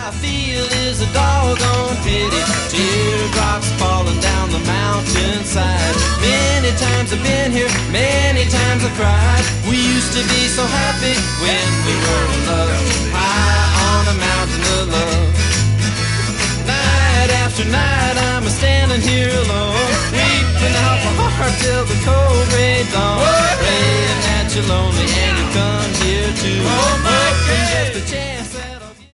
I feel is a doggone pity. Teardrops falling down the mountainside. Many times I've been here, many times I've cried. We used to be so happy when we were in love, high on a mountain of love. Night after night I'm standing here alone, weeping out my heart till the cold gray dawn, praying that you're lonely and you come here too.